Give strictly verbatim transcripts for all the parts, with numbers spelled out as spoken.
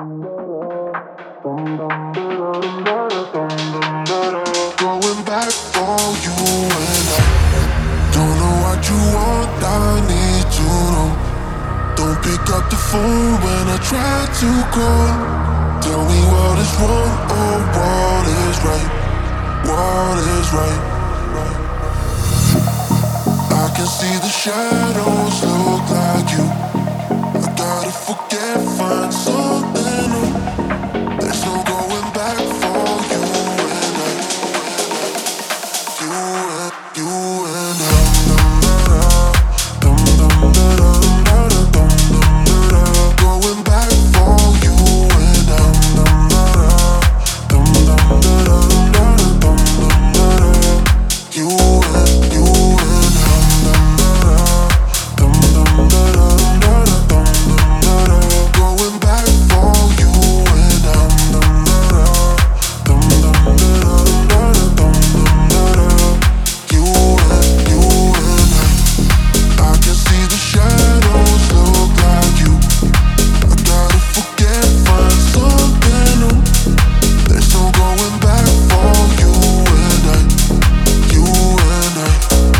Going back for you and I don't know what you want, I need to know. Don't pick up the phone when I try to call. Tell me what is wrong or what is right. What is right. I can see the shadows look like you. I gotta forget, find something new. There's no going back for you and I. You and, you and I. Going back for you and I. You and, you and going back for you and I. You and, you and I can see the shadows look like you. I gotta forget, find something new. There's no going back for you and I. You and I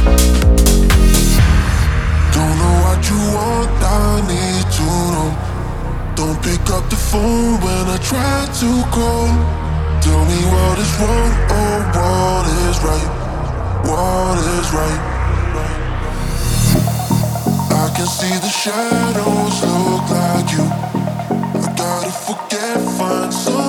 don't know what you want, I need to know. Don't pick up the phone when I try to call. Tell me what is wrong or what is right. What is right. I can see the shadows look like you. I gotta forget, find some